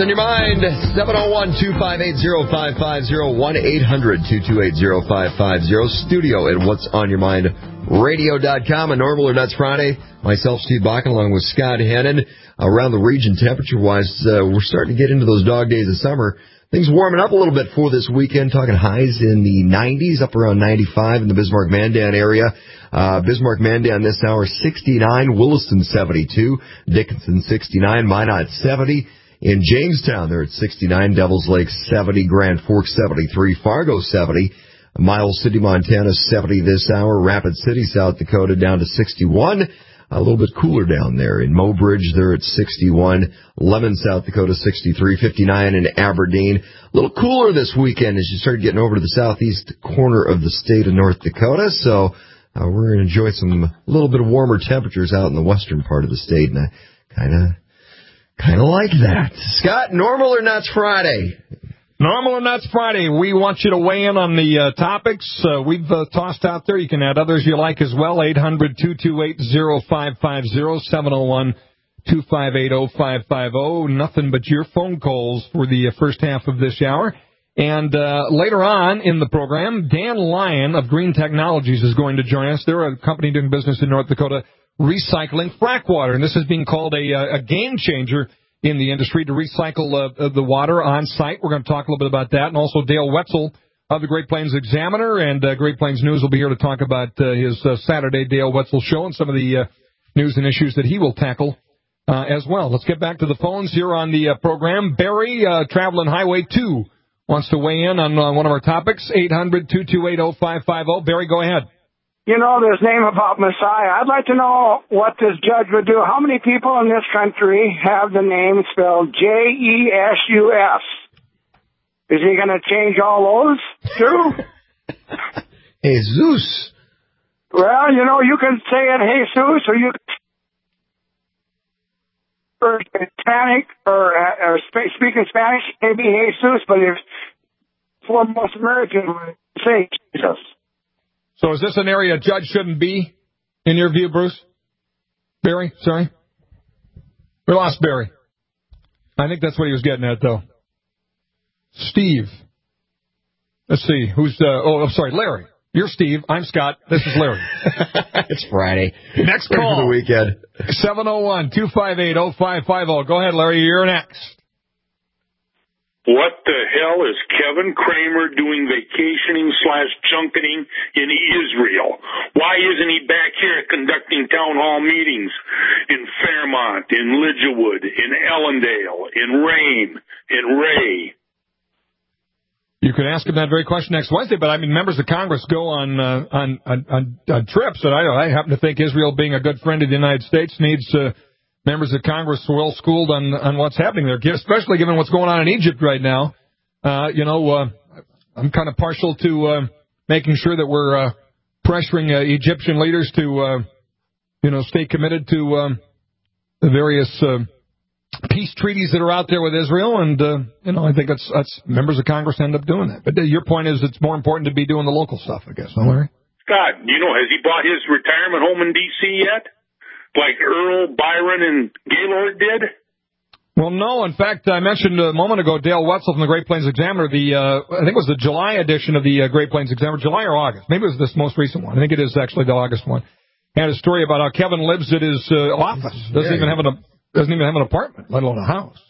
on your mind? 701-258-0550, 1-800-228-0550, studio at whatsonyourmindradio.com. A Normal or Nuts Friday. Myself, Steve Bakken, along with Scott Hannon. Around the region, temperature-wise, we're starting to get into those dog days of summer. Things warming up a little bit for this weekend, talking highs in the 90s, up around 95 in the Bismarck-Mandan area. Bismarck-Mandan this hour, 69. Williston, 72. Dickinson, 69. Minot, 70. In Jamestown, they're at 69. Devils Lake, 70. Grand Forks, 73. Fargo, 70. Miles City, Montana, 70 this hour. Rapid City, South Dakota, down to 61. A little bit cooler down there. In Mobridge, they're at 61. Lemon, South Dakota, 63. 59 in Aberdeen. A little cooler this weekend as you start getting over to the southeast corner of the state of North Dakota. So we're going to enjoy a little bit of warmer temperatures out in the western part of the state. And I kind of like that. Scott, Normal or Nuts Friday? Normal or Nuts Friday. We want you to weigh in on the topics we've tossed out there. You can add others you like as well. 800-228-0550, 701-258-0550. Nothing but your phone calls for the first half of this hour. And later on in the program, Dan Lyon of Green Technologies is going to join us. They're a company doing business in North Dakota recycling frack water. And this is being called a game changer in the industry to recycle the water on site. We're going to talk a little bit about that. And also Dale Wetzel of the Great Plains Examiner and Great Plains News will be here to talk about his Saturday Dale Wetzel show and some of the news and issues that he will tackle as well. Let's get back to the phones here on the program. Barry, traveling Highway 2, wants to weigh in on one of our topics. 800-228-0550. Barry, go ahead. You know this name about Messiah. I'd like to know what this judge would do. How many people in this country have the name spelled Jesus? Is he going to change all those, too? Jesus. Well, you know, you can say it Jesus, or you can Hispanic, or speaking Spanish, maybe Jesus, but if for most Americans would say Jesus. So is this an area a judge shouldn't be, in your view, Bruce? Barry, sorry? We lost Barry. I think that's what he was getting at, though. Steve. Let's see. Who's, I'm sorry, Larry. You're Steve. I'm Scott. This is Larry. It's Friday. Next call. For the weekend. 701-258-0550. Go ahead, Larry. You're next. What the hell is Kevin Kramer doing vacationing/junketing in Israel? Why isn't he back here conducting town hall meetings in Fairmont, in Lidgewood, in Ellendale, in Rame, in Ray? You can ask him that very question next Wednesday, but I mean, members of Congress go on trips, and I happen to think Israel, being a good friend of the United States, needs members of Congress well schooled on what's happening there, especially given what's going on in Egypt right now. I'm kind of partial to making sure that we're pressuring Egyptian leaders to, stay committed to the various peace treaties that are out there with Israel, and I think that's members of Congress end up doing that. But your point is it's more important to be doing the local stuff, I guess, huh, Larry? Scott, has he bought his retirement home in D.C. yet? Like Earl, Byron, and Gaylord did? Well, no. In fact, I mentioned a moment ago Dale Wetzel from the Great Plains Examiner, I think it was the July edition of the Great Plains Examiner, July or August. Maybe it was this most recent one. I think it is actually the August one. Had a story about how Kevin lives at his office. Doesn't even have an apartment, let alone a house.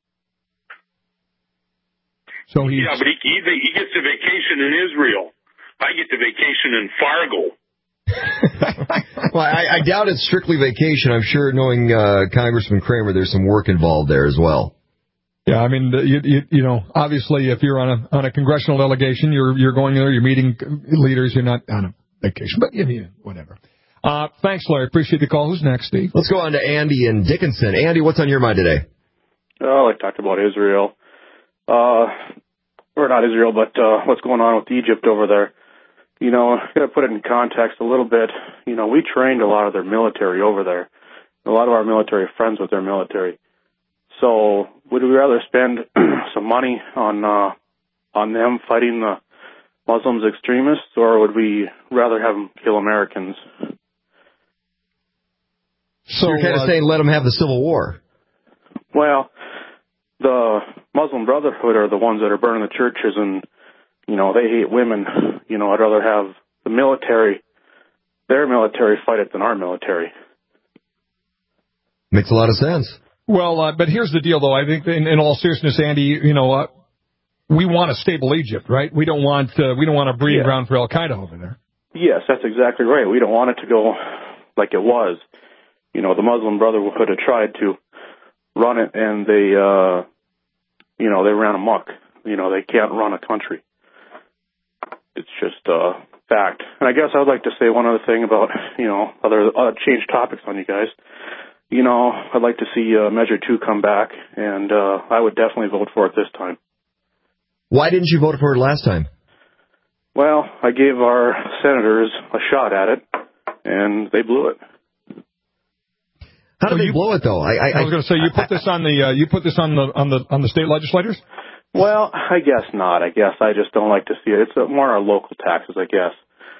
So but he gets a vacation in Israel. I get the vacation in Fargo. Well, I doubt it's strictly vacation. I'm sure, knowing Congressman Kramer, there's some work involved there as well. Yeah, I mean, obviously, if you're on a congressional delegation, you're going there, you're meeting leaders, you're not on a vacation, but whatever. Thanks, Larry. Appreciate the call. Who's next, Steve? Let's go on to Andy in Dickinson. Andy, what's on your mind today? Oh, I talked about Israel. Or not Israel, but what's going on with Egypt over there. Got to put it in context a little bit. We trained a lot of their military over there. A lot of our military friends with their military. So would we rather spend some money on them fighting the Muslims extremists, or would we rather have them kill Americans? So you're kind of saying let them have the Civil War. Well, the Muslim Brotherhood are the ones that are burning the churches, and, they hate women. I'd rather have the military, their military, fight it than our military. Makes a lot of sense. Well, but here's the deal, though. I think, in all seriousness, Andy, we want a stable Egypt, right? We don't want a breeding ground for Al Qaeda over there. Yes, that's exactly right. We don't want it to go like it was. The Muslim Brotherhood had tried to run it, and they ran amok. They can't run a country. It's just a fact. And I guess I would like to say one other thing about, other change topics on you guys. I'd like to see Measure 2 come back, and I would definitely vote for it this time. Why didn't you vote for it last time? Well, I gave our senators a shot at it, and they blew it. How did they blow it, though? I was going to say, you put this on the state legislators? Well, I guess not. I guess I just don't like to see it. It's more our local taxes, I guess.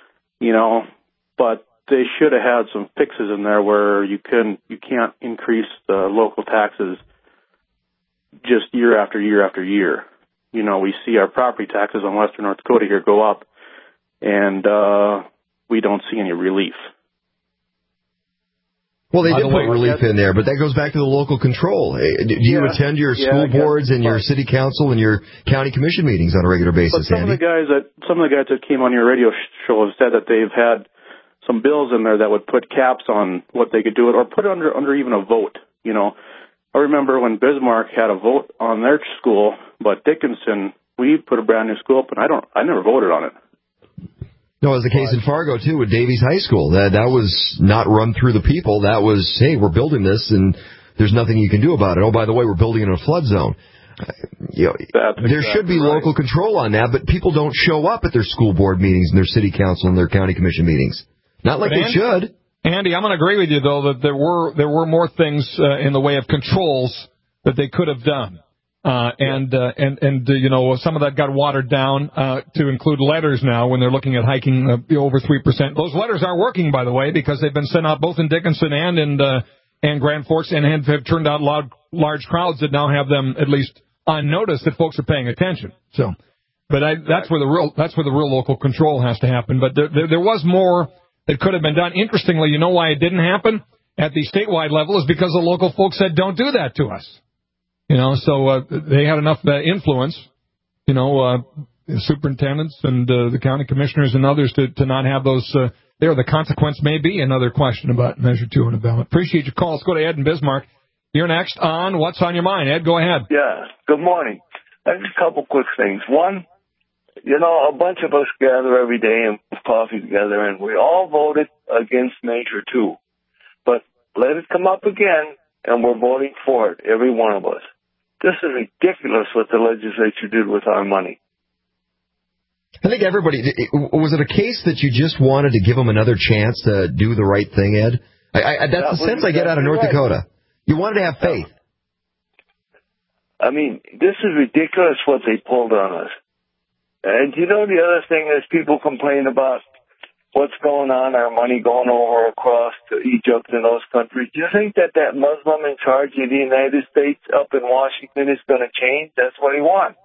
But they should have had some fixes in there where you can't increase the local taxes just year after year after year. We see our property taxes on western North Dakota here go up, and we don't see any relief. Well, they did put relief in there, but that goes back to the local control. Do you attend your school boards and your city council and your county commission meetings on a regular basis, But some of the guys that came on your radio show have said that they've had some bills in there that would put caps on what they could do it, or put it under even a vote. I remember when Bismarck had a vote on their school, but Dickinson, we put a brand new school up, and I never voted on it. No, it was the case in Fargo, too, with Davies High School. That was not run through the people. That was, hey, we're building this, and there's nothing you can do about it. Oh, by the way, we're building in a flood zone. There should be local control on that, but people don't show up at their school board meetings and their city council and their county commission meetings. Not like they should. Andy, I'm going to agree with you, though, that there were more things in the way of controls that they could have done. Some of that got watered down to include letters now when they're looking at hiking over 3%. Those letters are working, by the way, because they've been sent out both in Dickinson and in Grand Forks, and have turned out large crowds that now have them at least on notice that folks are paying attention. So, but that's where the real local control has to happen. But there was more that could have been done. Interestingly, you know why it didn't happen at the statewide level is because the local folks said, "Don't do that to us." So they had enough influence, superintendents and the county commissioners and others to not have those there. The consequence may be another question about Measure 2 on the ballot. Appreciate your call. Let's go to Ed in Bismarck. You're next on What's on Your Mind. Ed, go ahead. Yeah, good morning. Just a couple quick things. One, a bunch of us gather every day and have coffee together, and we all voted against Measure 2. But let it come up again, and we're voting for it, every one of us. This is ridiculous what the legislature did with our money. I think everybody, was it a case that you just wanted to give them another chance to do the right thing, Ed? That's the sense I get out of North Dakota. You wanted to have faith. I mean, this is ridiculous what they pulled on us. And the other thing is people complain about what's going on, our money going over across to Egypt and those countries. Do you think that Muslim in charge of the United States up in Washington is going to change? That's what he wants.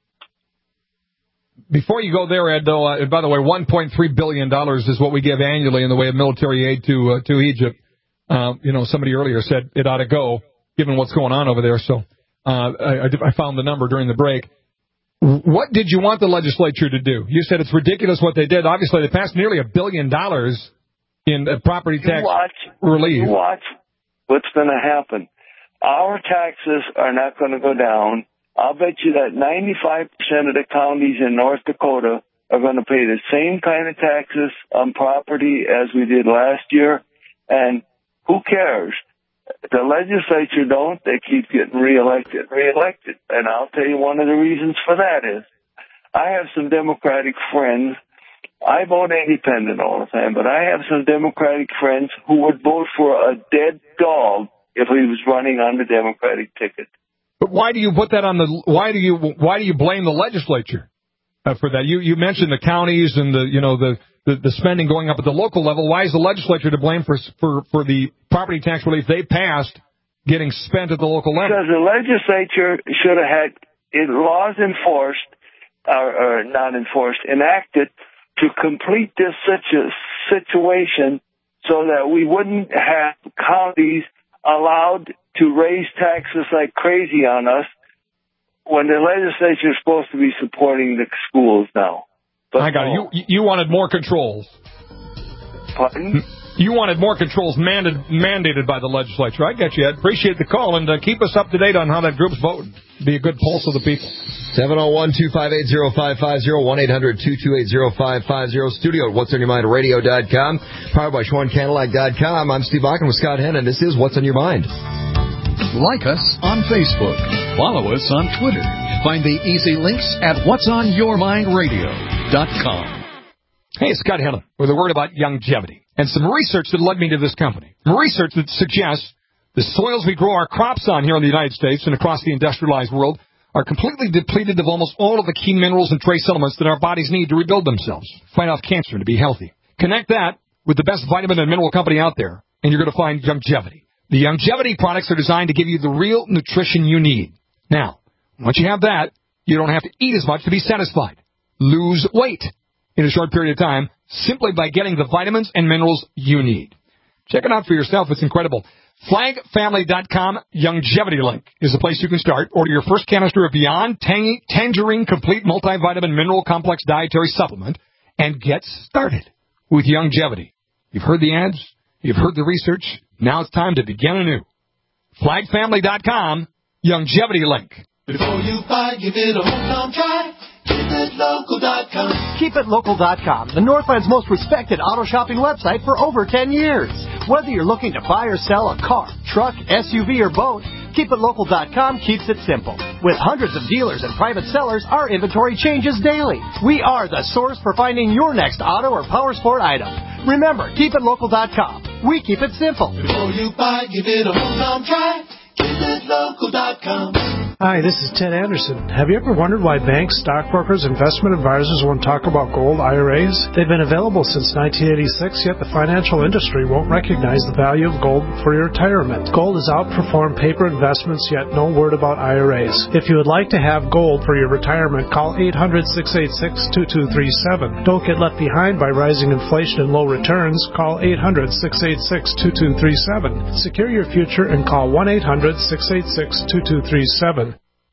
Before you go there, Ed, though, by the way, $1.3 billion is what we give annually in the way of military aid to Egypt. Somebody earlier said it ought to go, given what's going on over there. So I found the number during the break. What did you want the legislature to do? You said it's ridiculous what they did. Obviously, they passed nearly $1 billion in property tax relief. You watch what's going to happen. Our taxes are not going to go down. I'll bet you that 95% of the counties in North Dakota are going to pay the same kind of taxes on property as we did last year. And who cares? The legislature don't. They keep getting reelected. And I'll tell you one of the reasons for that is I have some Democratic friends. I vote independent all the time, but I have some Democratic friends who would vote for a dead dog if he was running on the Democratic ticket. But why do you put that on the? Why do you blame the legislature for that? You mentioned the counties and the spending going up at the local level. Why is the legislature to blame for the property tax relief they passed getting spent at the local level. Because the legislature should have had laws enforced, or not enforced, enacted to complete this situation so that we wouldn't have counties allowed to raise taxes like crazy on us when the legislature is supposed to be supporting the schools now. But I got it. You wanted more controls. Pardon? You wanted more controls mandated by the legislature. I get you, Ed. Appreciate the call, and keep us up to date on how that group's voting. Be a good pulse of the people. 701-258-0550, 1-800-228-0550, studio at whatsonyourmindradio.com, powered by SchwannCadillac.com. I'm Steve Bakken with Scott Hennon. This is What's on Your Mind. Like us on Facebook. Follow us on Twitter. Find the easy links at whatsonyourmindradio.com. Hey, it's Scott Hennon with a word about longevity and some research that led me to this company. Research that suggests the soils we grow our crops on here in the United States and across the industrialized world are completely depleted of almost all of the key minerals and trace elements that our bodies need to rebuild themselves, fight off cancer, and to be healthy. Connect that with the best vitamin and mineral company out there, and you're going to find longevity. The longevity products are designed to give you the real nutrition you need. Now, once you have that, you don't have to eat as much to be satisfied. Lose weight in a short period of time simply by getting the vitamins and minerals you need. Check it out for yourself. It's incredible. FlagFamily.com Longevity Link is the place you can start. Order your first canister of Beyond Tangerine Complete Multivitamin Mineral Complex Dietary Supplement and get started with longevity. You've heard the ads. You've heard the research. Now it's time to begin anew. FlagFamily.com Longevity Link. Before you buy, give it a hometown try. KeepItLocal.com. KeepItLocal.com, the Northland's most respected auto shopping website for over 10 years. Whether you're looking to buy or sell a car, truck, SUV, or boat, KeepItLocal.com keeps it simple. With hundreds of dealers and private sellers, our inventory changes daily. We are the source for finding your next auto or power sport item. Remember, KeepItLocal.com. We keep it simple. Before you buy, give it a hometown try. KeepItLocal.com. Hi, this is Ted Anderson. Have you ever wondered why banks, stockbrokers, investment advisors won't talk about gold IRAs? They've been available since 1986, yet the financial industry won't recognize the value of gold for your retirement. Gold has outperformed paper investments, yet no word about IRAs. If you would like to have gold for your retirement, call 800-686-2237. Don't get left behind by rising inflation and low returns. Call 800-686-2237. Secure your future and call 1-800-686-2237.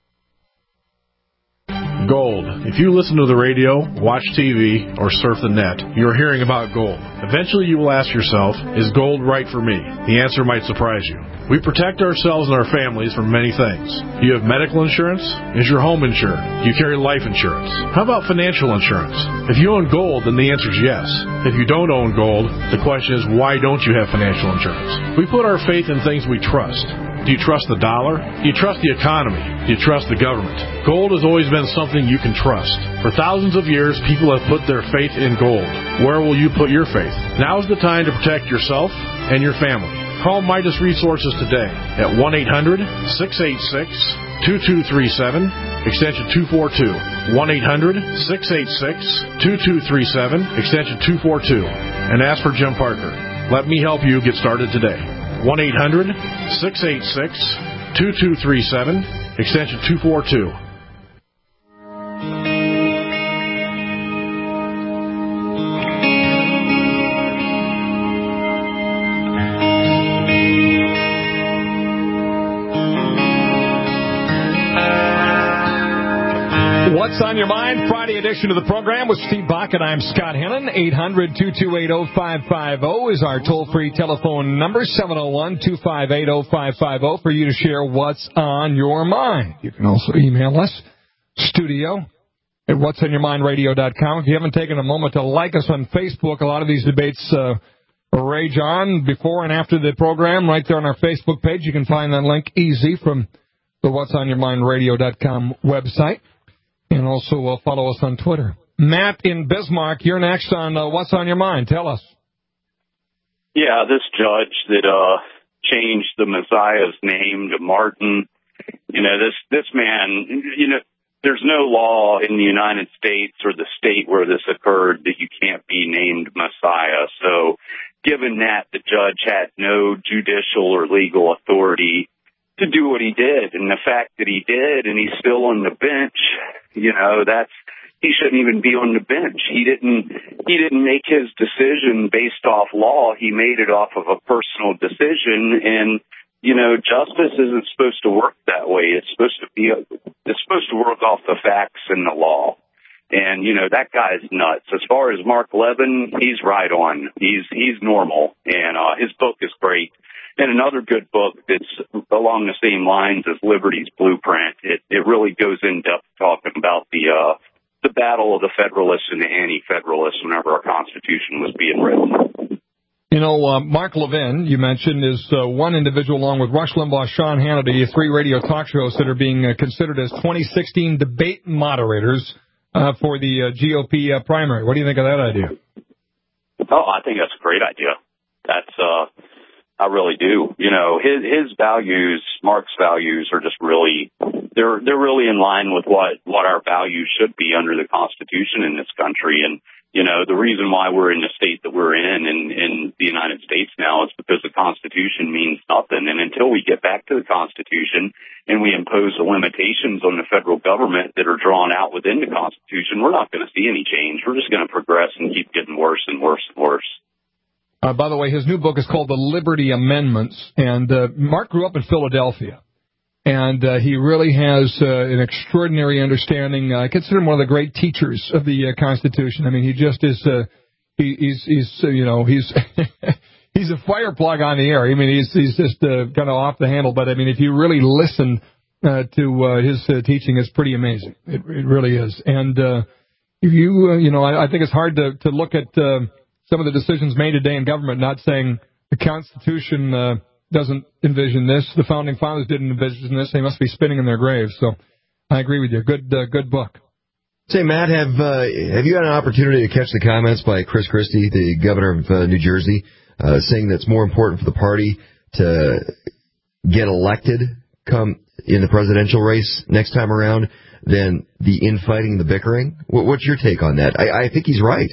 Gold. If you listen to the radio, watch TV, or surf the net, you're hearing about gold. Eventually you will ask yourself, is gold right for me? The answer might surprise you. We protect ourselves and our families from many things. Do you have medical insurance? Is your home insured? Do you carry life insurance? How about financial insurance? If you own gold, then the answer is yes. If you don't own gold, the question is, why don't you have financial insurance? We put our faith in things we trust. Do you trust the dollar? Do you trust the economy? Do you trust the government? Gold has always been something you can trust. For thousands of years, people have put their faith in gold. Where will you put your faith? Now is the time to protect yourself and your family. Call Midas Resources today at 1-800-686-2237, extension 242. 1-800-686-2237, extension 242. And ask for Jim Parker. Let me help you get started today. 1-800-686-2237, extension 242. What's on your mind? Friday edition of the program with Steve Bakken. I'm Scott Hennon. 800-228-0550 is our toll-free telephone number. 701-258-0550 for you to share what's on your mind. You can also email us, studio at whatsonyourmindradio.com. If you haven't taken a moment to like us on Facebook, a lot of these debates rage on before and after the program right there on our Facebook page. You can find that link easy from the whatsonyourmindradio.com website. And also follow us on Twitter. Matt in Bismarck, you're next on What's on Your Mind. Tell us. Yeah, this judge that changed the Messiah's name to Martin, this man, there's no law in the United States or the state where this occurred that you can't be named Messiah. So given that the judge had no judicial or legal authority to do what he did. And the fact that he did and he's still on the bench, he shouldn't even be on the bench. He didn't make his decision based off law. He made it off of a personal decision. And, justice isn't supposed to work that way. It's supposed to work off the facts and the law. And, that guy's nuts. As far as Mark Levin, he's right on. He's normal. And, his book is great. And another good book that's along the same lines as Liberty's Blueprint. It really goes in depth talking about the battle of the Federalists and the Anti-Federalists whenever our Constitution was being written. Mark Levin, you mentioned, is one individual along with Rush Limbaugh, Sean Hannity, 3 radio talk shows that are being considered as 2016 debate moderators for the GOP primary. What do you think of that idea? Oh, I think that's a great idea. I really do. His values, Mark's values, are just really, they're really in line with what our values should be under the Constitution in this country. And, the reason why we're in the state that we're in the United States now is because the Constitution means nothing. And until we get back to the Constitution and we impose the limitations on the federal government that are drawn out within the Constitution, we're not going to see any change. We're just going to progress and keep getting worse and worse and worse. By the way, his new book is called The Liberty Amendments, and Mark grew up in Philadelphia, and he really has an extraordinary understanding. I consider him one of the great teachers of the Constitution. I mean, he just is. He's he's a fire plug on the air. I mean, he's just kind of off the handle. But I mean, if you really listen to his teaching, it's pretty amazing. It really is. And if I think it's hard to look at some of the decisions made today in government, not saying the Constitution doesn't envision this. The Founding Fathers didn't envision this. They must be spinning in their graves. So I agree with you. Good book. Say, Matt, have you had an opportunity to catch the comments by Chris Christie, the governor of New Jersey, saying that it's more important for the party to get elected come in the presidential race next time around than the infighting, the bickering? What's your take on that? I think he's right.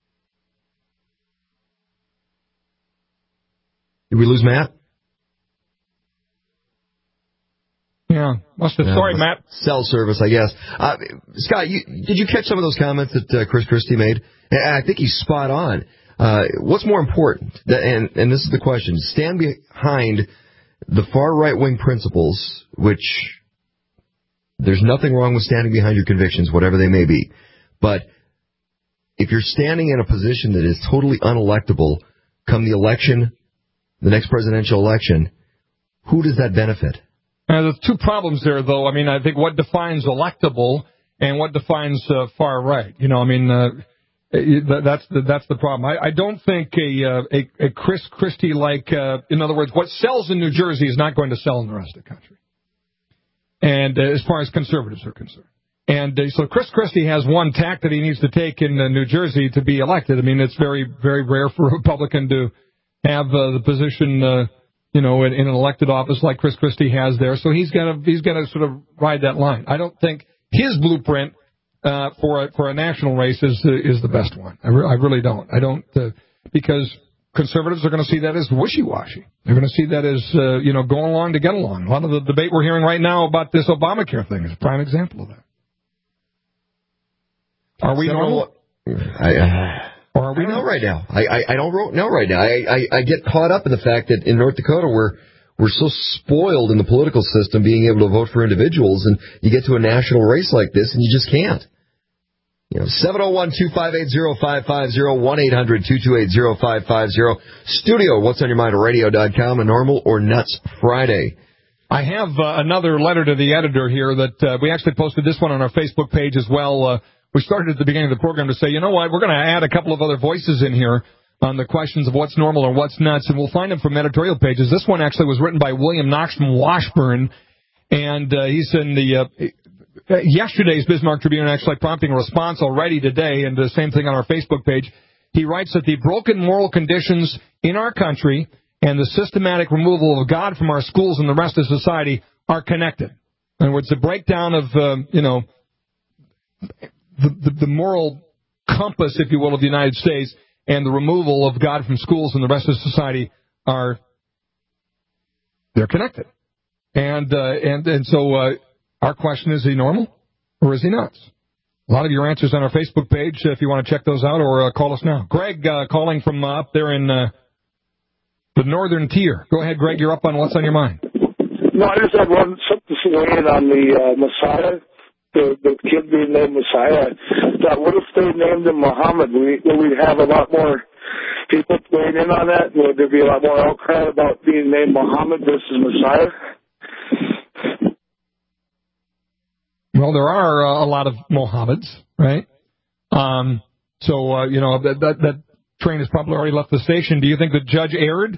Did we lose Matt? Yeah. Sorry, Matt. Cell service, I guess. Scott, did you catch some of those comments that Chris Christie made? I think he's spot on. What's more important? And this is the question. Stand behind the far right-wing principles, which there's nothing wrong with standing behind your convictions, whatever they may be. But if you're standing in a position that is totally unelectable come the election, the next presidential election, who does that benefit? There's 2 problems there, though. I mean, I think what defines electable and what defines far right. That's the problem. I don't think a Chris Christie-like, in other words, what sells in New Jersey is not going to sell in the rest of the country. And as far as conservatives are concerned. And so Chris Christie has one tack that he needs to take in New Jersey to be elected. I mean, it's very, very rare for a Republican to have the position, in an elected office like Chris Christie has there. So he's got to sort of ride that line. I don't think his blueprint for a national race is the best one. I really don't. I don't because conservatives are going to see that as wishy-washy. They're going to see that as going along to get along. A lot of the debate we're hearing right now about this Obamacare thing is a prime example of that. Are we normal? Or are we know right now? I don't know right now. I get caught up in the fact that in North Dakota we're so spoiled in the political system being able to vote for individuals, and you get to a national race like this and you just can't. 701-258-0550, 1-800-228-0550. Studio, what's on your mind, radio.com, a Normal or Nuts Friday. I have another letter to the editor here that we actually posted this one on our Facebook page as well. We started at the beginning of the program to say, you know what, we're going to add a couple of other voices in here on the questions of what's normal or what's nuts, and we'll find them from editorial pages. This one actually was written by William Knox from Washburn, and he's in the yesterday's Bismarck Tribune, actually prompting a response already today, and the same thing on our Facebook page. He writes that the broken moral conditions in our country and the systematic removal of God from our schools and the rest of society are connected. In other words, the breakdown of, the moral compass, if you will, of the United States and the removal of God from schools and the rest of society they're connected. And so our question is he normal or is he nuts? A lot of your answers on our Facebook page if you want to check those out, or call us now. Greg calling from up there in the northern tier. Go ahead, Greg. You're up on what's on your mind. No, I just had something to say on the Messiah, the kid being named Messiah. What if they named him Muhammad? Will we have a lot more people weighing in on that? Will there be a lot more outcry about being named Muhammad versus Messiah? Well, there are a lot of Mohammeds, right? So that train has probably already left the station. Do you think the judge erred?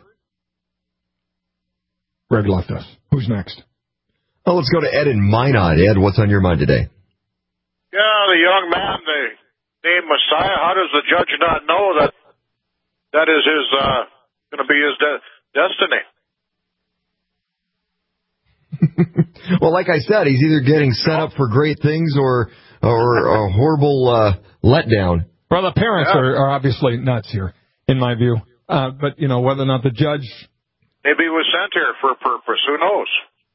Greg left us. Who's next? Oh, let's go to Ed in Minot. Ed, what's on your mind today? Yeah, the young man, the name Messiah. How does the judge not know that is his going to be his destiny? Well, like I said, he's either getting set up for great things or a horrible letdown. Well, the parents are obviously nuts here, in my view. But, whether or not the judge... Maybe he was sent here for a purpose. Who knows?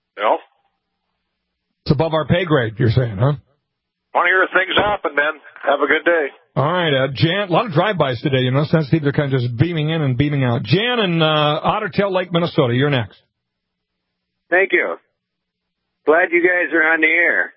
It's above our pay grade, you're saying, huh? Want to hear things happen, man. Have a good day. All right, Jan, a lot of drive-bys today, Since people are kind of just beaming in and beaming out. Jan in Otter Tail Lake, Minnesota, you're next. Thank you. Glad you guys are on the air.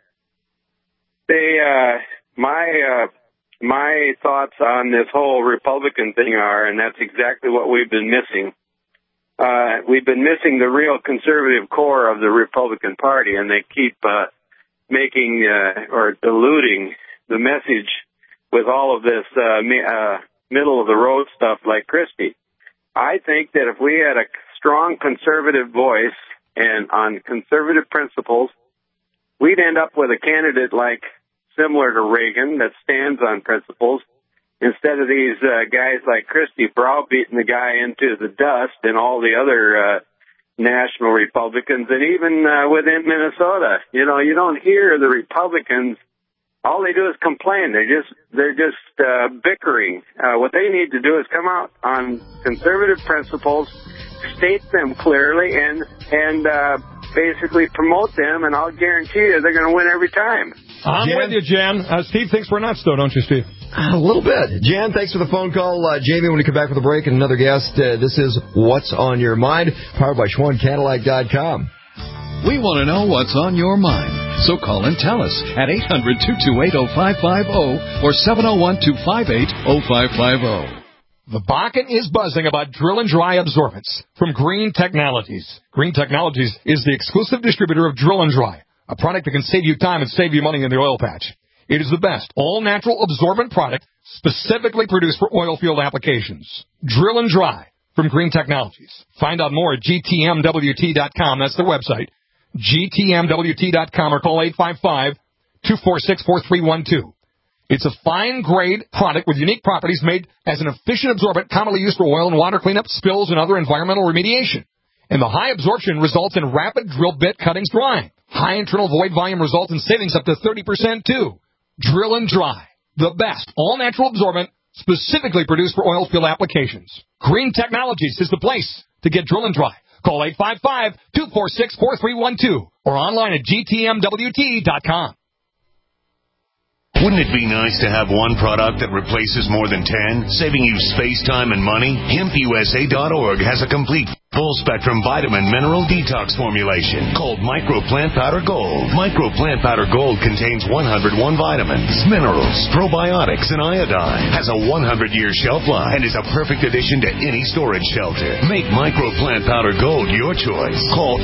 My thoughts on this whole Republican thing are, and that's exactly what we've been missing. We've been missing the real conservative core of the Republican Party, and they keep making or diluting the message with all of this middle-of-the-road stuff like Christie. I think that if we had a strong conservative voice and on conservative principles, we'd end up with a candidate similar to Reagan that stands on principles, instead of these guys like Christie browbeating the guy into the dust and all the other national Republicans, and even within Minnesota. You don't hear the Republicans. All they do is complain. They're just bickering. What they need to do is come out on conservative principles, state them clearly, and basically promote them, and I'll guarantee you they're going to win every time. I'm with you, Jan. Steve thinks we're nuts, though, don't you, Steve? A little bit. Jan, thanks for the phone call. Jamie, when we come back from the break, and another guest, this is What's on Your Mind, powered by SchwannCadillac.com. We want to know what's on your mind, so call and tell us at 800-228-0550 or 701-258-0550. The Bakken is buzzing about drill and dry absorbents from Green Technologies. Green Technologies is the exclusive distributor of Drill and Dry, a product that can save you time and save you money in the oil patch. It is the best all-natural absorbent product specifically produced for oil field applications. Drill and Dry from Green Technologies. Find out more at gtmwt.com. That's their website. gtmwt.com or call 855-246-4312. It's a fine-grade product with unique properties made as an efficient absorbent commonly used for oil and water cleanup, spills, and other environmental remediation. And the high absorption results in rapid drill bit cuttings drying. High internal void volume results in savings up to 30% too. Drill and Dry, the best all-natural absorbent specifically produced for oil field applications. Green Technologies is the place to get Drill and Dry. Call 855-246-4312 or online at gtmwt.com. Wouldn't it be nice to have one product that replaces more than 10, saving you space, time, and money? HempUSA.org has a complete full-spectrum vitamin mineral detox formulation called Micro Plant Powder Gold. Micro Plant Powder Gold contains 101 vitamins, minerals, probiotics, and iodine. Has a 100-year shelf life and is a perfect addition to any storage shelter. Make Micro Plant Powder Gold your choice. Call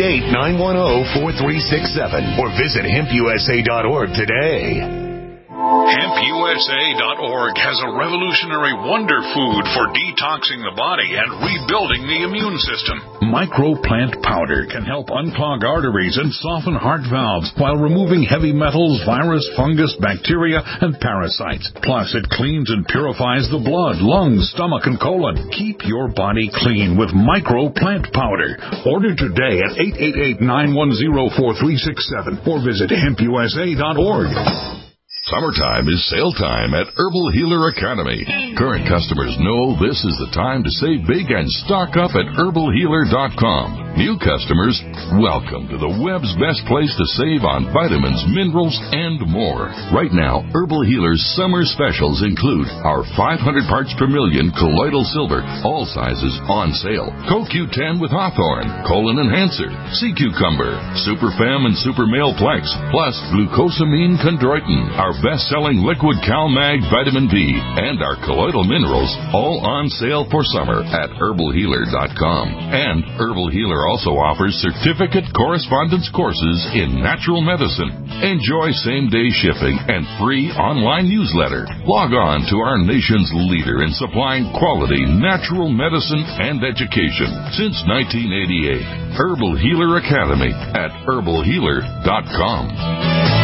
888-910-4367 or visit HempUSA.org today. HempUSA.org has a revolutionary wonder food for detoxing the body and rebuilding the immune system. Microplant powder can help unclog arteries and soften heart valves while removing heavy metals, virus, fungus, bacteria, and parasites. Plus, it cleans and purifies the blood, lungs, stomach, and colon. Keep your body clean with Microplant powder. Order today at 888-910-4367 or visit HempUSA.org. Summertime is sale time at Herbal Healer Academy. Current customers know this is the time to save big and stock up at herbalhealer.com. New customers, welcome to the web's best place to save on vitamins, minerals, and more. Right now, Herbal Healer's summer specials include our 500 parts per million colloidal silver, all sizes on sale. CoQ10 with Hawthorne, Colon Enhancer, Sea Cucumber, Super Fem and Super Male Plex, plus Glucosamine Chondroitin, our best-selling liquid CalMag Vitamin B, and our colloidal minerals, all on sale for summer at herbalhealer.com. And Herbal Healer also offers certificate correspondence courses in natural medicine. Enjoy same-day shipping and free online newsletter. Log on to our nation's leader in supplying quality natural medicine and education since 1988. Herbal Healer Academy at herbalhealer.com.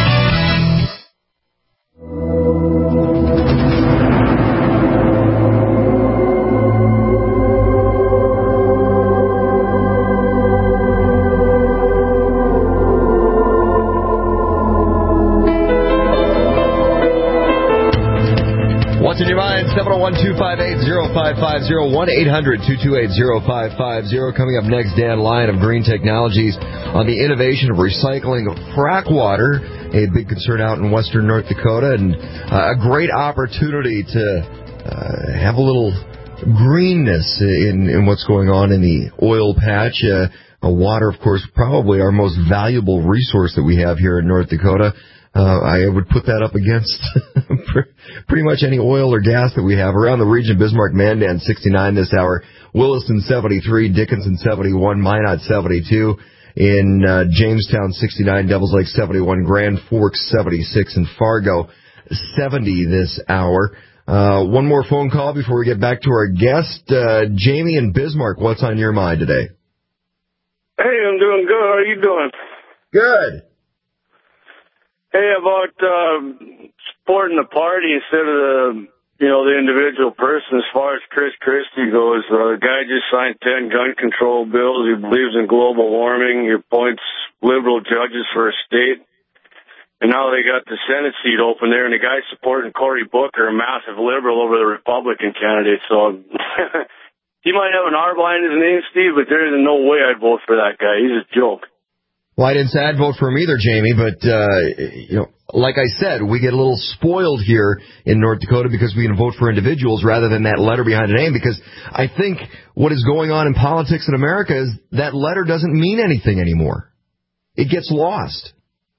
What's in your mind? 701-258-0550, 1-800-228-0550. Coming up next, Dan Lyon of Green Technologies on the innovation of recycling frack water, a big concern out in western North Dakota, and a great opportunity to have a little greenness in what's going on in the oil patch. Water, of course, probably our most valuable resource that we have here in North Dakota. I would put that up against pretty much any oil or gas that we have around the region. Bismarck, Mandan, 69 this hour. Williston, 73. Dickinson, 71. Minot, 72. In Jamestown, 69. Devils Lake, 71. Grand Forks, 76. And Fargo, 70 this hour. One more phone call before we get back to our guest. Jamie in Bismarck, what's on your mind today? Hey, I'm doing good. How are you doing? Good. Hey, about supporting the party instead of the individual person. As far as Chris Christie goes, the guy just signed 10 gun control bills. He believes in global warming. He appoints liberal judges for a state. And now they got the Senate seat open there, and the guy's supporting Cory Booker, a massive liberal, over the Republican candidate. So he might have an R behind his name, Steve, but there is no way I'd vote for that guy. He's a joke. Well, I didn't say I'd vote for him either, Jamie, but, like I said, we get a little spoiled here in North Dakota because we can vote for individuals rather than that letter behind a name, because I think what is going on in politics in America is that letter doesn't mean anything anymore. It gets lost.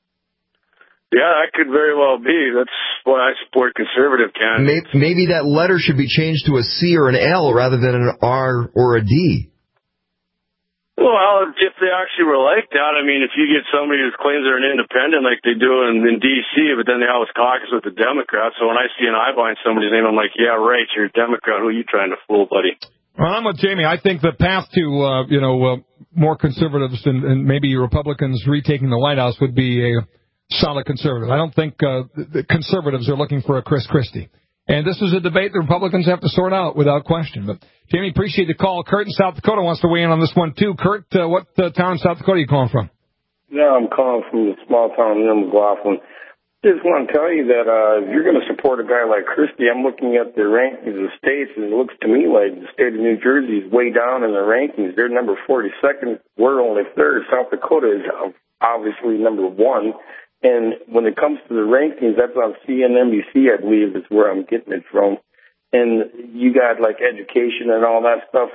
Yeah, that could very well be. That's why I support conservative candidates. Maybe that letter should be changed to a C or an L rather than an R or a D. Well, if they actually were like that, I mean, if you get somebody who claims they're an independent like they do in D.C., but then they always caucus with the Democrats, so when I see an I behind somebody's name, I'm like, yeah, right, you're a Democrat. Who are you trying to fool, buddy? Well, I'm with Jamie. I think the path to, more conservatives and maybe Republicans retaking the White House would be a solid conservative. I don't think the conservatives are looking for a Chris Christie. And this is a debate the Republicans have to sort out without question. But, Jamie, appreciate the call. Kurt in South Dakota wants to weigh in on this one, too. Kurt, what town in South Dakota are you calling from? Yeah, I'm calling from the small town near McLaughlin. Just want to tell you that if you're going to support a guy like Christie, I'm looking at the rankings of the states, and it looks to me like the state of New Jersey is way down in the rankings. They're number 42nd. We're only third. South Dakota is obviously number 1. And when it comes to the rankings, that's on CNBC, I believe, is where I'm getting it from. And you got, like, education and all that stuff.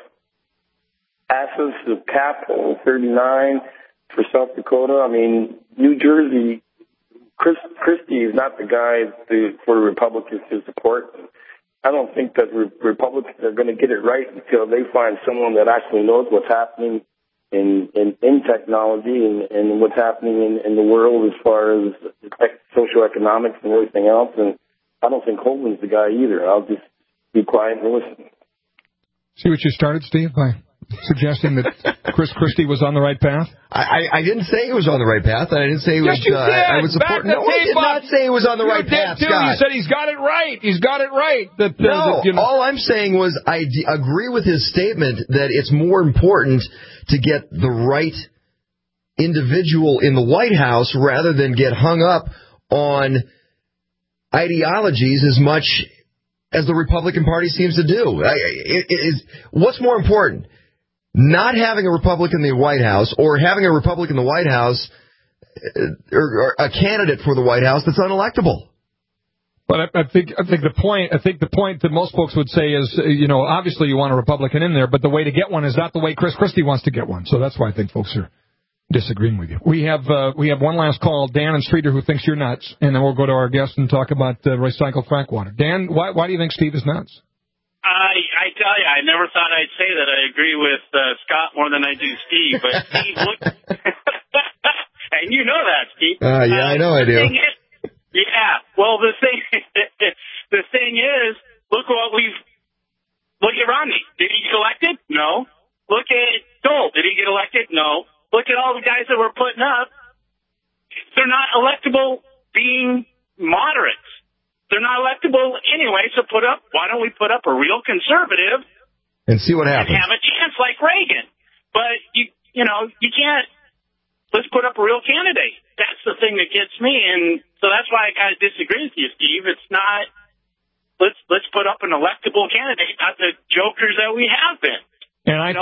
Access to capital, 39 for South Dakota. I mean, New Jersey, Christie is not the guy for Republicans to support. I don't think that Republicans are going to get it right until they find someone that actually knows what's happening in technology and what's happening in the world as far as socioeconomics and everything else. And I don't think Hogan's the guy either. I'll just be quiet and listen. See what you started, Steve, by suggesting that Chris Christie was on the right path? I didn't say he was on the right path. I didn't say he was. Yes, you did. I was supporting. No, I did not say he was on the right path, Scott. You said he's got it right. He's got it right. All I'm saying was I agree with his statement that it's more important to get the right individual in the White House rather than get hung up on ideologies as much as the Republican Party seems to do. What's more important? not having a Republican in the White House or having a Republican in the White House or a candidate for the White House that's unelectable. But I think the point that most folks would say is, obviously you want a Republican in there, but the way to get one is not the way Chris Christie wants to get one. So that's why I think folks are disagreeing with you. We have one last call, Dan and Streeter, who thinks you're nuts, and then we'll go to our guest and talk about recycled frack water. Dan, why do you think Steve is nuts? I tell you, I never thought I'd say that I agree with Scott more than I do Steve, but Steve, look, and you know that, Steve. Yeah, I know I do. Yeah, well, the thing is, look at Romney. Did he get elected? No. Look at Dole. Did he get elected? No. Look at all the guys that we're putting up. They're not electable being moderates. They're not electable anyway, so why don't we put up a real conservative and see what happens? And have a chance like Reagan. But, you can't, let's put up a real candidate. That's the thing that gets me, and so that's why I kind of disagree with you, Steve. It's not, let's put up an electable candidate, not the jokers that we have been. And I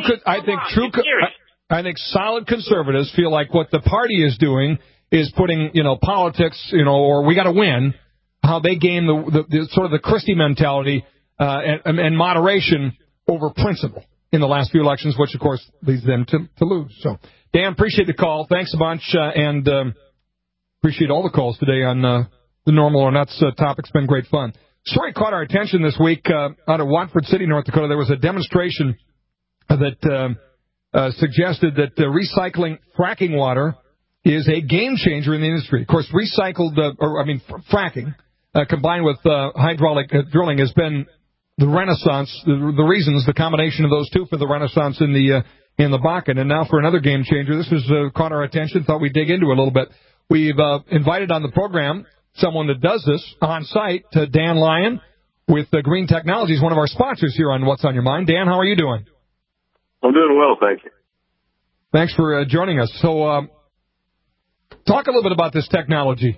think solid conservatives feel like what the party is doing is putting, politics, or we got to win, how they gain the sort of the Christie mentality and moderation over principle in the last few elections, which, of course, leads them to lose. So, Dan, appreciate the call. Thanks a bunch, and appreciate all the calls today on the normal or nuts topic. It's been great fun. Story caught our attention this week out of Watford City, North Dakota. There was a demonstration that suggested that recycling fracking water is a game changer in the industry. Of course, fracking combined with hydraulic drilling has been the renaissance, the combination of those two for the renaissance in the Bakken. And now for another game changer. This has caught our attention. Thought we'd dig into it a little bit. We've invited on the program someone that does this on site, Dan Lyon with Green Technologies, one of our sponsors here on What's on Your Mind. Dan, how are you doing? I'm doing well, thank you. Thanks for joining us. So, talk a little bit about this technology.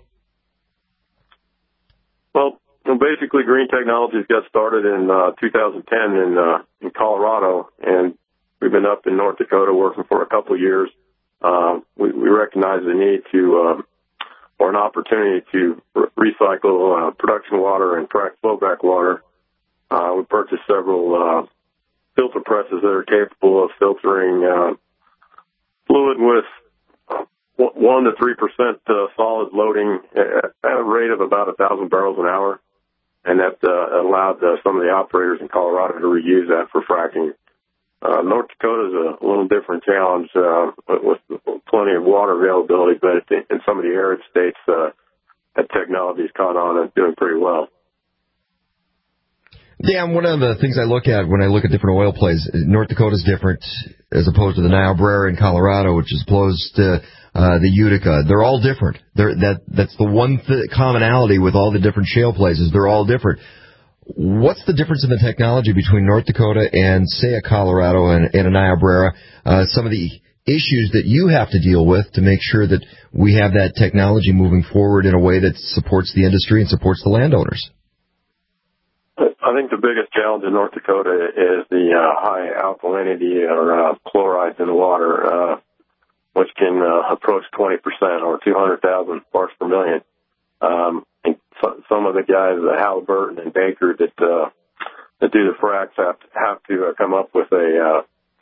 Well, basically, Green Technologies got started in 2010 in Colorado, and we've been up in North Dakota working for a couple of years. We recognize the need or an opportunity to recycle production water and flowback water. We purchased several filter presses that are capable of filtering fluid with 1 to 3% solid loading at a rate of about 1,000 barrels an hour, and that allowed some of the operators in Colorado to reuse that for fracking. North Dakota is a little different challenge with plenty of water availability, but in some of the arid states, that technology's caught on and doing pretty well. Dan, one of the things I look at when I look at different oil plays, North Dakota's different as opposed to the Niobrara in Colorado, which is opposed to the Utica. They're all different. That's the one commonality with all the different shale plays is they're all different. What's the difference in the technology between North Dakota and, say, a Colorado and a Niobrara? Some of the issues that you have to deal with to make sure that we have that technology moving forward in a way that supports the industry and supports the landowners. I think the biggest challenge in North Dakota is the high alkalinity or chlorides in the water, which can approach 20% or 200,000 parts per million. And some of the guys, Halliburton and Baker, that do the fracs have to come up with a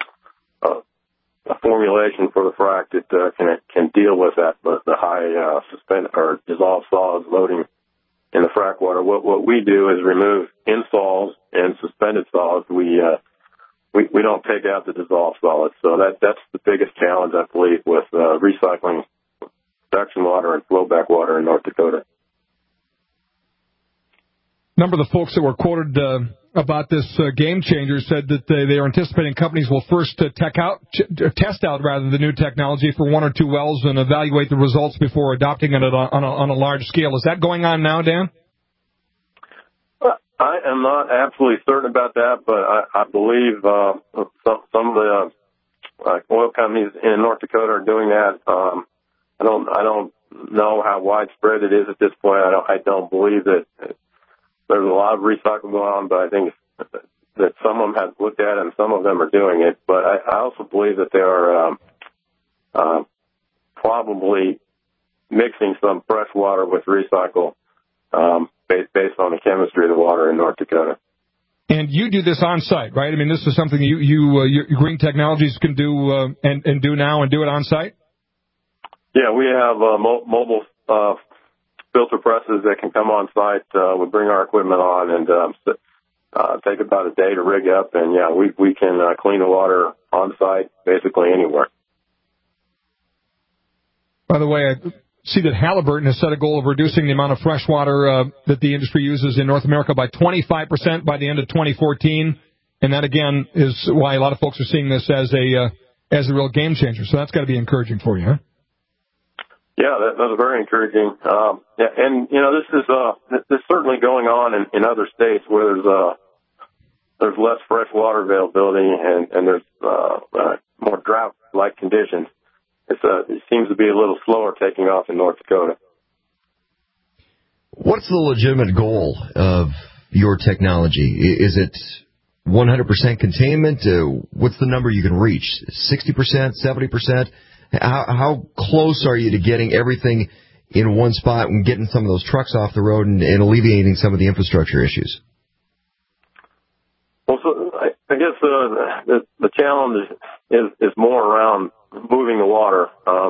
formulation for the frac that can deal with that, the high suspended or dissolved solids loading in the frac water. What we do is remove insols and suspended solids. We don't take out the dissolved solids. So that's the biggest challenge, I believe, with recycling production water and flowback water in North Dakota. A number of the folks that were quoted about this game changer said that they are anticipating companies will first test out the new technology for 1 or 2 wells and evaluate the results before adopting it on a large scale. Is that going on now, Dan? I am not absolutely certain about that, but I believe some of the oil companies in North Dakota are doing that. I don't know how widespread it is at this point. I don't believe that there's a lot of recycling going on, but I think that some of them have looked at and some of them are doing it. But I also believe that they are probably mixing some fresh water with recycle based on the chemistry of the water in North Dakota. And you do this on site, right? I mean, this is something your Green Technologies can do and do now and do it on site? Yeah, we have mobile filter presses that can come on site. We bring our equipment on and take about a day to rig up. And, yeah, we can clean the water on site basically anywhere. By the way, I see that Halliburton has set a goal of reducing the amount of fresh water that the industry uses in North America by 25% by the end of 2014. And that, again, is why a lot of folks are seeing this as a real game changer. So that's got to be encouraging for you, huh? Yeah, that's very encouraging. Yeah, and this is certainly going on in other states where there's less fresh water availability and there's more drought-like conditions. It seems to be a little slower taking off in North Dakota. What's the legitimate goal of your technology? Is it 100% containment? What's the number you can reach? 60%, 70%? How close are you to getting everything in one spot and getting some of those trucks off the road and alleviating some of the infrastructure issues? Well, so I guess the challenge is more around moving the water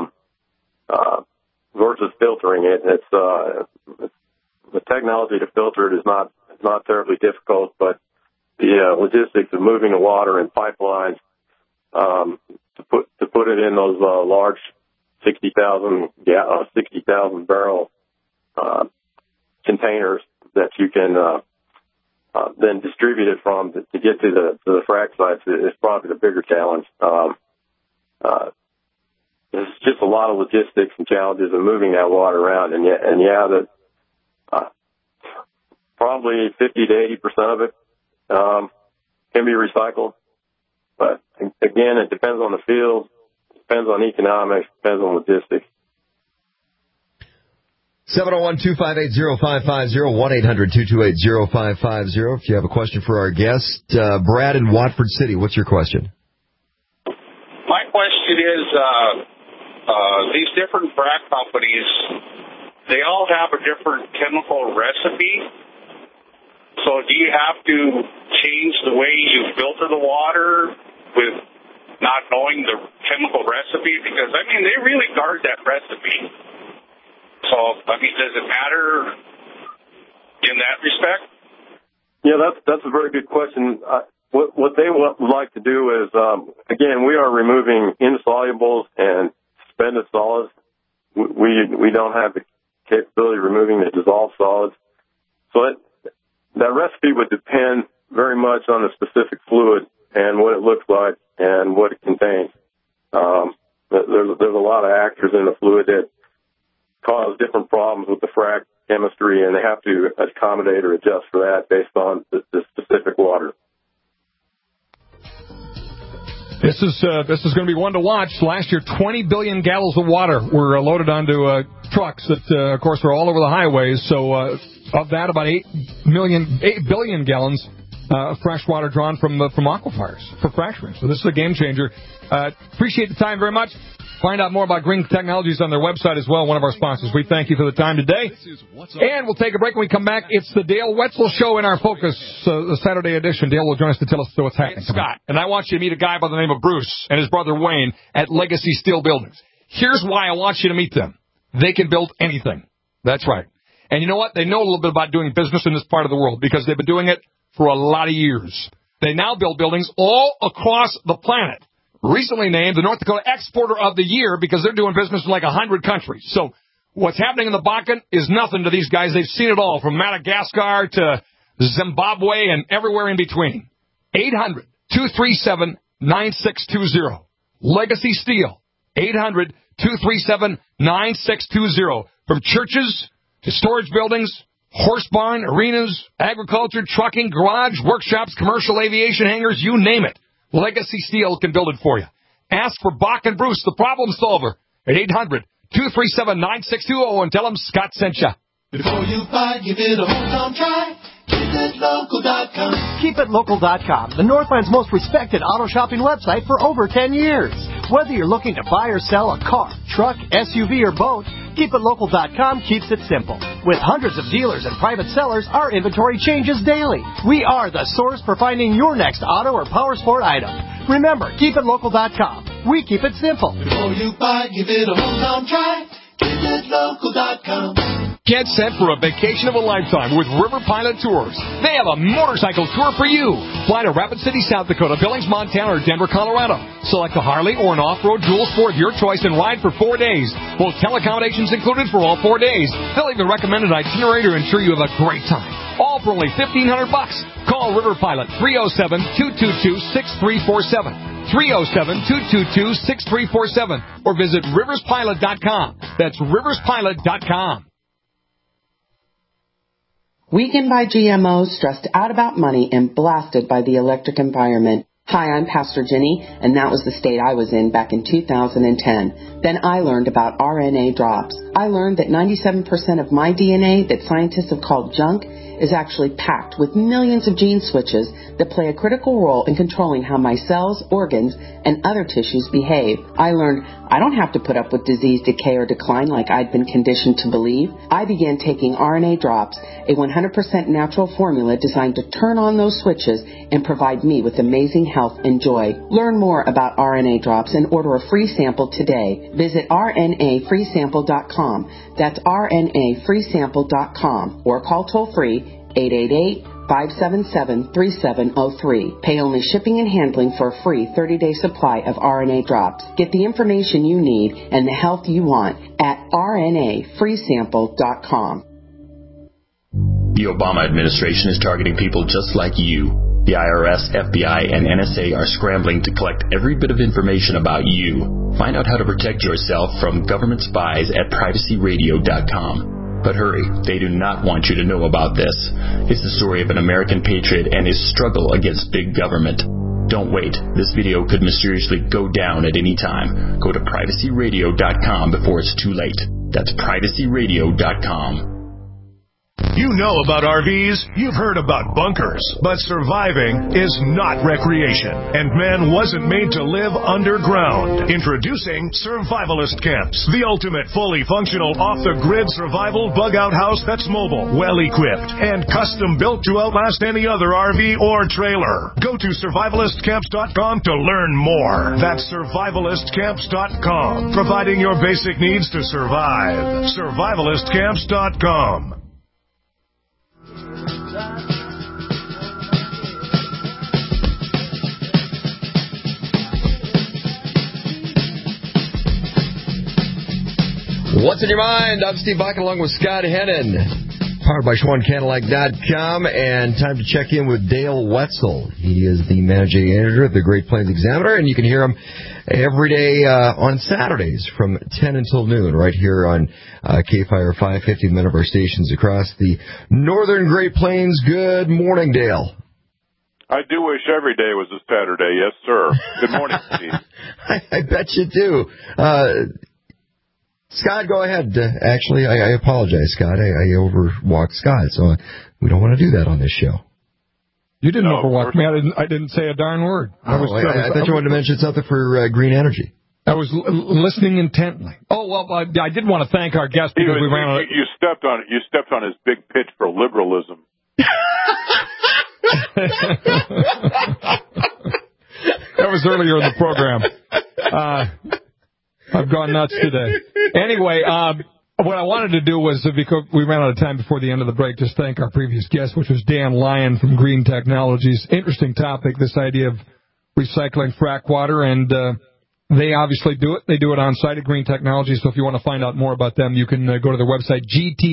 versus filtering it. It's the technology to filter it is not terribly difficult, but the logistics of moving the water in pipelines to put it in those large 60,000 barrel containers that you can then distribute it from to get to the frac sites is probably the bigger challenge. There's just a lot of logistics and challenges of moving that water around, probably 50 to 80% of it can be recycled. But again, it depends on the field, depends on economics, depends on logistics. 701-258-0550, 1-800-228-0550. If you have a question for our guest, Brad in Watford City, what's your question? My question is, these different frac companies, they all have a different chemical recipe. So do you have to change the way you filter the water with not knowing the chemical recipe? Because, I mean, they really guard that recipe. So, I mean, does it matter in that respect? Yeah, that's a very good question. What they would like to do is, again, we are removing insolubles and suspended solids. We don't have the capability of removing the dissolved solids. So that recipe would depend very much on the specific fluid and what it looks like and what it contains. There's a lot of actors in the fluid that cause different problems with the frac chemistry, and they have to accommodate or adjust for that based on the specific water. This is going to be one to watch. Last year, 20 billion gallons of water were loaded onto trucks that, of course, are all over the highways. So of that, about 8 billion gallons of fresh water drawn from aquifers for fracturing. So this is a game changer. Appreciate the time very much. Find out more about Green Technologies on their website as well, one of our sponsors. We thank you for the time today. And we'll take a break when we come back. It's the Dale Wetzel Show in our Focus, the Saturday edition. Dale will join us to tell us what's happening. Scott, and I want you to meet a guy by the name of Bruce and his brother Wayne at Legacy Steel Buildings. Here's why I want you to meet them. They can build anything. That's right. And you know what? They know a little bit about doing business in this part of the world because they've been doing it for a lot of years. They now build buildings all across the planet. Recently named the North Dakota Exporter of the Year because they're doing business in like 100 countries. So what's happening in the Bakken is nothing to these guys. They've seen it all, from Madagascar to Zimbabwe and everywhere in between. 800-237-9620. Legacy Steel. 800-237-9620. From churches to storage buildings, horse barn, arenas, agriculture, trucking, garage, workshops, commercial aviation hangars, you name it. Legacy Steel can build it for you. Ask for Bach and Bruce, the problem solver, at 800-237-9620, and tell them Scott sent you. Before you buy, give it a hometown try. Give KeepItLocal.com. KeepItLocal.com, the Northland's most respected auto shopping website for over 10 years. Whether you're looking to buy or sell a car, truck, SUV, or boat, KeepItLocal.com keeps it simple. With hundreds of dealers and private sellers, our inventory changes daily. We are the source for finding your next auto or power sport item. Remember, KeepItLocal.com. We keep it simple. Before you buy, give it a hometown try. KeepItLocal.com. Get set for a vacation of a lifetime with River Pilot Tours. They have a motorcycle tour for you. Fly to Rapid City, South Dakota, Billings, Montana, or Denver, Colorado. Select a Harley or an off-road dual sport of your choice and ride for 4 days. Hotel accommodations included for all 4 days. They'll even recommend an itinerary to ensure you have a great time. All for only $1,500. Call River Pilot 307-222-6347. 307-222-6347. Or visit riverspilot.com. That's riverspilot.com. Weakened by GMOs, stressed out about money, and blasted by the electric environment. Hi, I'm Pastor Jenny, and that was the state I was in back in 2010. Then I learned about RNA drops. I learned that 97% of my DNA that scientists have called junk is actually packed with millions of gene switches that play a critical role in controlling how my cells, organs, and other tissues behave. I learned I don't have to put up with disease, decay, or decline like I'd been conditioned to believe. I began taking RNA drops, a 100% natural formula designed to turn on those switches and provide me with amazing health and joy. Learn more about RNA drops and order a free sample today. Visit rnafreesample.com. That's rnafreesample.com or call toll-free 888-577-3703. Pay only shipping and handling for a free 30-day supply of RNA drops. Get the information you need and the health you want at rnafreesample.com. The Obama administration is targeting people just like you. The IRS, FBI, and NSA are scrambling to collect every bit of information about you. Find out how to protect yourself from government spies at privacyradio.com. But hurry, they do not want you to know about this. It's the story of an American patriot and his struggle against big government. Don't wait. This video could mysteriously go down at any time. Go to privacyradio.com before it's too late. That's privacyradio.com. You know about RVs, you've heard about bunkers, but surviving is not recreation, and man wasn't made to live underground. Introducing Survivalist Camps, the ultimate fully functional off-the-grid survival bug-out house that's mobile, well-equipped, and custom-built to outlast any other RV or trailer. Go to survivalistcamps.com to learn more. That's survivalistcamps.com, providing your basic needs to survive. survivalistcamps.com. What's in your mind? I'm Steve Bach along with Scott Hennon. Powered by SchwannCadillac.com, and time to check in with Dale Wetzel. He is the managing editor of the Great Plains Examiner, and you can hear him every day on Saturdays from 10 until noon right here on KFIR 550, one of our stations across the northern Great Plains. Good morning, Dale. I do wish every day was a Saturday. Yes, sir. Good morning, Steve. I bet you do. Scott, go ahead. Actually, I apologize, Scott. I overwalked Scott, so we don't want to do that on this show. You didn't overwalk me. I didn't say a darn word. I thought you wanted to mention something for green energy. I was listening intently. Oh, well, I did want to thank our guest because we ran out. You stepped on it. You stepped on his big pitch for liberalism. That was earlier in the program. I've gone nuts today. Anyway, what I wanted to do was, because we ran out of time before the end of the break, just thank our previous guest, which was Dan Lyon from Green Technologies. Interesting topic, this idea of recycling frack water, and they obviously do it. They do it on site at Green Technologies, so if you want to find out more about them, you can go to their website,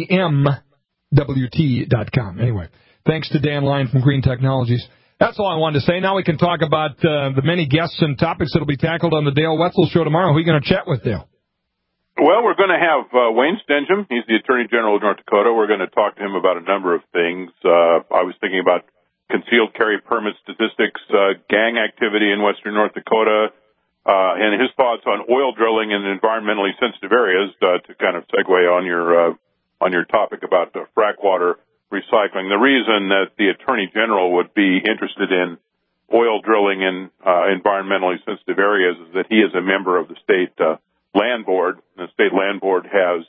gtmwt.com. Anyway, thanks to Dan Lyon from Green Technologies. That's all I wanted to say. Now we can talk about the many guests and topics that will be tackled on the Dale Wetzel Show tomorrow. Who are you going to chat with, Dale? Well, we're going to have Wayne Stengham. He's the Attorney General of North Dakota. We're going to talk to him about a number of things. I was thinking about concealed carry permit statistics, gang activity in western North Dakota, and his thoughts on oil drilling in environmentally sensitive areas to kind of segue on your topic about frack water. recycling. The reason that the Attorney General would be interested in oil drilling in environmentally sensitive areas is that he is a member of the state land board. The state land board has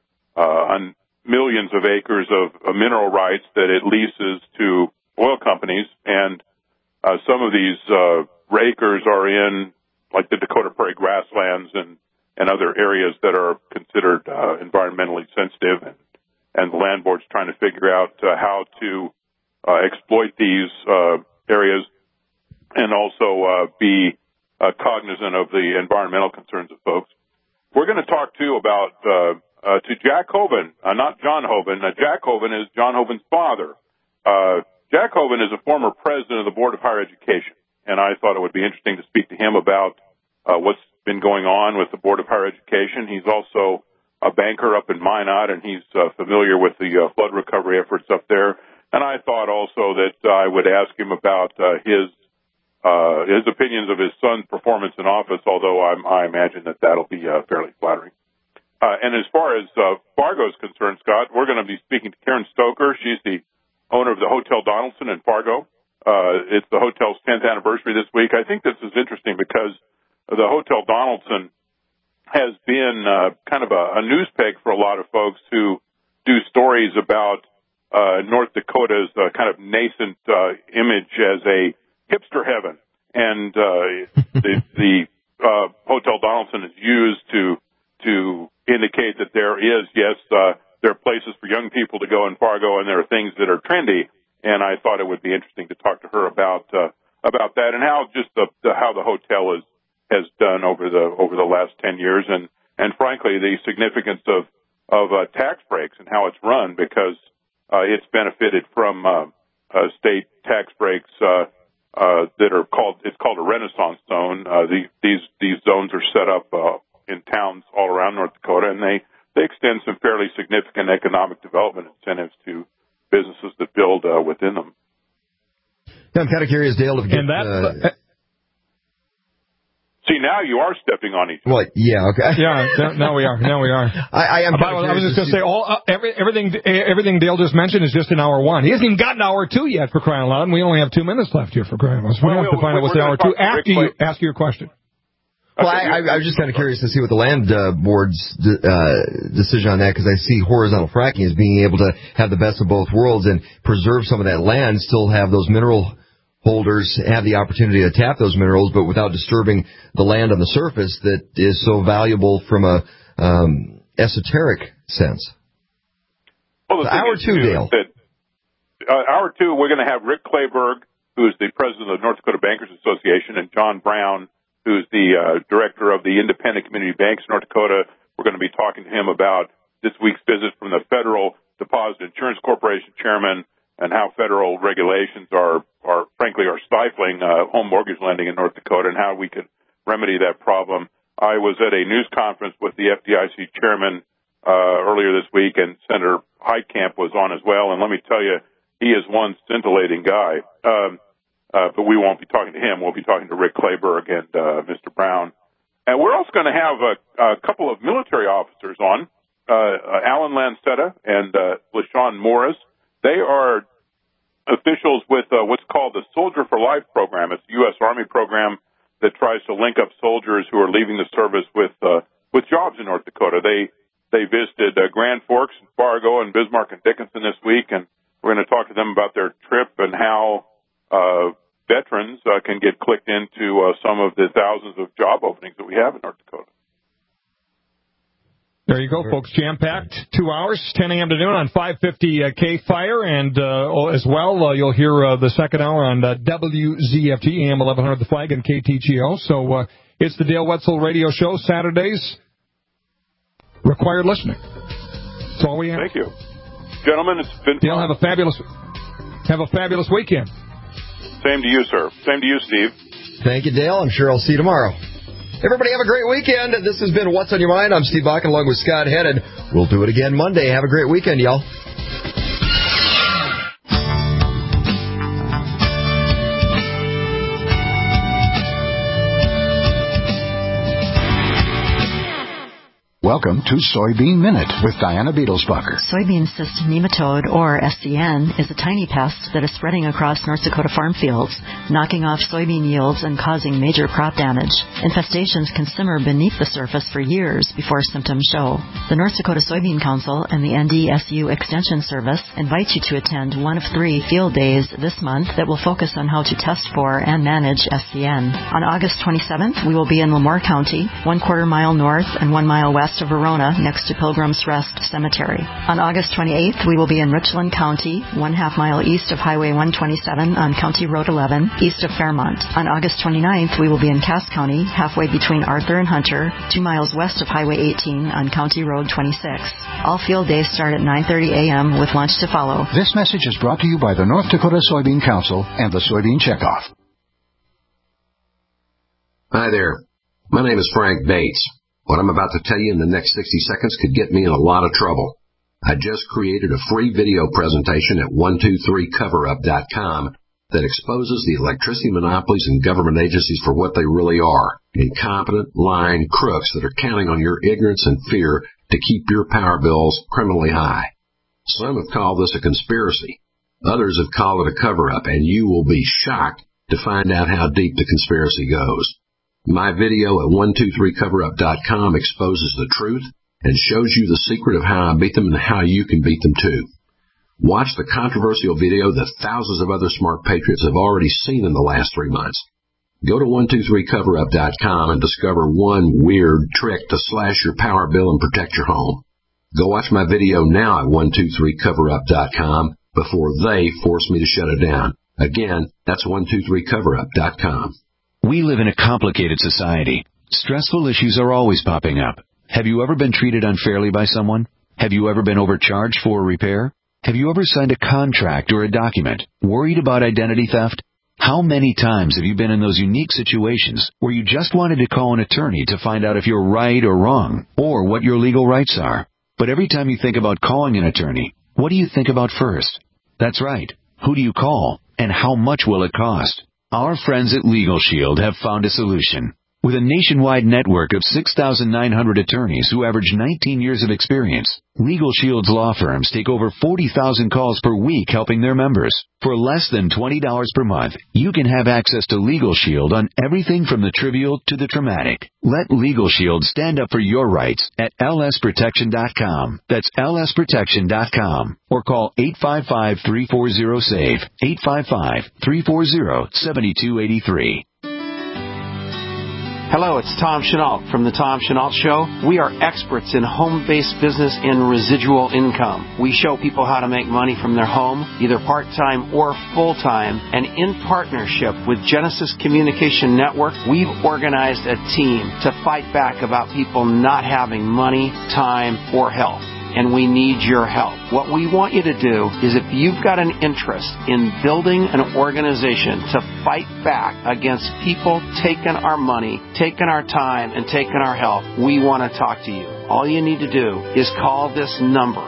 millions of acres of mineral rights that it leases to oil companies, and some of these acres are in, like, the Dakota Prairie grasslands and other areas that are considered environmentally sensitive, and the land board's trying to figure out how to exploit these areas and also be cognizant of the environmental concerns of folks. We're going to talk, too, about to Jack Hoban, not John Hoban. Jack Hoban is John Hoban's father. Jack Hoban is a former president of the Board of Higher Education, and I thought it would be interesting to speak to him about what's been going on with the Board of Higher Education. He's also a banker up in Minot, and he's familiar with the flood recovery efforts up there. And I thought also that I would ask him about his opinions of his son's performance in office, although I imagine that that'll be fairly flattering. And as far as Fargo is concerned, Scott, we're going to be speaking to Karen Stoker. She's the owner of the Hotel Donaldson in Fargo. It's the hotel's 10th anniversary this week. I think this is interesting because the Hotel Donaldson has been kind of a news peg for a lot of folks who do stories about North Dakota's kind of nascent image as a hipster heaven. And the Hotel Donaldson is used to indicate that there is, yes, there are places for young people to go in Fargo, and there are things that are trendy. And I thought it would be interesting to talk to her about that and how just how the hotel has done over the last 10 years, and frankly the significance of tax breaks and how it's run, because it's benefited from state tax breaks that are called a Renaissance zone. These zones are set up in towns all around North Dakota, and they extend some fairly significant economic development incentives to businesses that build within them. Yeah, I'm kind of curious, Dale, if see, now you are stepping on each other. Well, yeah, okay. Yeah, now we are. I was just going to say, everything Dale just mentioned is just in hour one. He hasn't even gotten to hour two yet, for crying out loud, and we only have 2 minutes left here, for crying out loud. So we have to find out what's in hour two after you ask your question. Well, I was just kind of curious to see what the land board's decision on that, because I see horizontal fracking as being able to have the best of both worlds and preserve some of that land, still have those mineral holders have the opportunity to tap those minerals, but without disturbing the land on the surface that is so valuable from a esoteric sense. Well, hour two, Dale. Hour two, we're going to have Rick Clayberg, who is the president of the North Dakota Bankers Association, and John Brown, who's the director of the Independent Community Banks of North Dakota. We're going to be talking to him about this week's visit from the Federal Deposit Insurance Corporation chairman and how federal regulations are frankly stifling home mortgage lending in North Dakota, and how we could remedy that problem. I was at a news conference with the FDIC chairman earlier this week, and Senator Heitkamp was on as well. And let me tell you, he is one scintillating guy. But we won't be talking to him. We'll be talking to Rick Clayberg and Mr. Brown. And we're also going to have a couple of military officers on, Alan Lancetta and LaShawn Morris. They are officials with what's called the Soldier for Life program. It's a U.S. Army program that tries to link up soldiers who are leaving the service with jobs in North Dakota. They visited Grand Forks and Fargo and Bismarck and Dickinson this week, and we're going to talk to them about their trip and how veterans can get clicked into some of the thousands of job openings that we have in North Dakota. There you go, folks. Jam-packed 2 hours, 10 a.m. to noon on 550 K-Fire. And as well, you'll hear the second hour on WZFT, AM 1100 The Flag, and KTGO. So it's the Dale Wetzel Radio Show, Saturdays. Required listening. That's all we have. Thank you. Gentlemen, it's been Dale, have a fabulous weekend. Same to you, sir. Same to you, Steve. Thank you, Dale. I'm sure I'll see you tomorrow. Everybody have a great weekend. This has been What's on Your Mind. I'm Steve Bakken along with Scott Hennon. We'll do it again Monday. Have a great weekend, y'all. Welcome to Soybean Minute with Diana Beetlesbucker. Soybean cyst nematode, or SCN, is a tiny pest that is spreading across North Dakota farm fields, knocking off soybean yields and causing major crop damage. Infestations can simmer beneath the surface for years before symptoms show. The North Dakota Soybean Council and the NDSU Extension Service invite you to attend one of 3 field days this month that will focus on how to test for and manage SCN. On August 27th, we will be in Lemoore County, 1/4 mile north and 1 mile west of Verona, next to Pilgrim's Rest Cemetery. On August 28th, we will be in Richland County, 1/2 mile east of Highway 127 on County Road 11, east of Fairmont. On August 29th, we will be in Cass County, halfway between Arthur and Hunter, 2 miles west of Highway 18 on County Road 26. All field days start at 9:30 a.m. with lunch to follow. This message is brought to you by the North Dakota Soybean Council and the Soybean Checkoff. Hi there. My name is Frank Bates. What I'm about to tell you in the next 60 seconds could get me in a lot of trouble. I just created a free video presentation at 123coverup.com that exposes the electricity monopolies and government agencies for what they really are: incompetent, lying crooks that are counting on your ignorance and fear to keep your power bills criminally high. Some have called this a conspiracy. Others have called it a cover-up, and you will be shocked to find out how deep the conspiracy goes. My video at 123coverup.com exposes the truth and shows you the secret of how I beat them and how you can beat them too. Watch the controversial video that thousands of other smart patriots have already seen in the last 3 months. Go to 123coverup.com and discover one weird trick to slash your power bill and protect your home. Go watch my video now at 123coverup.com before they force me to shut it down. Again, that's 123coverup.com. We live in a complicated society. Stressful issues are always popping up. Have you ever been treated unfairly by someone? Have you ever been overcharged for a repair? Have you ever signed a contract or a document worried about identity theft? How many times have you been in those unique situations where you just wanted to call an attorney to find out if you're right or wrong, or what your legal rights are? But every time you think about calling an attorney, what do you think about first? That's right. Who do you call, and how much will it cost? Our friends at Legal Shield have found a solution. With a nationwide network of 6,900 attorneys who average 19 years of experience, Legal Shield's law firms take over 40,000 calls per week helping their members. For less than $20 per month, you can have access to Legal Shield on everything from the trivial to the traumatic. Let Legal Shield stand up for your rights at lsprotection.com. That's lsprotection.com. Or call 855-340-SAVE, 855-340-7283. Hello, it's Tom Chenault from The Tom Chenault Show. We are experts in home-based business and residual income. We show people how to make money from their home, either part-time or full-time, and in partnership with Genesis Communication Network, we've organized a team to fight back about people not having money, time, or health. And we need your help. What we want you to do is, if you've got an interest in building an organization to fight back against people taking our money, taking our time, and taking our health, we want to talk to you. All you need to do is call this number,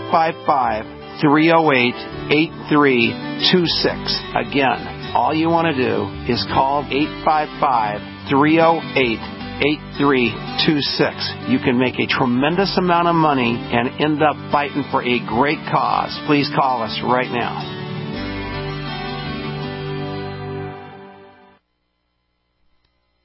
855-308-8326. Again, all you want to do is call 855-308-8326. 8326. You can make a tremendous amount of money and end up fighting for a great cause. Please call us right now.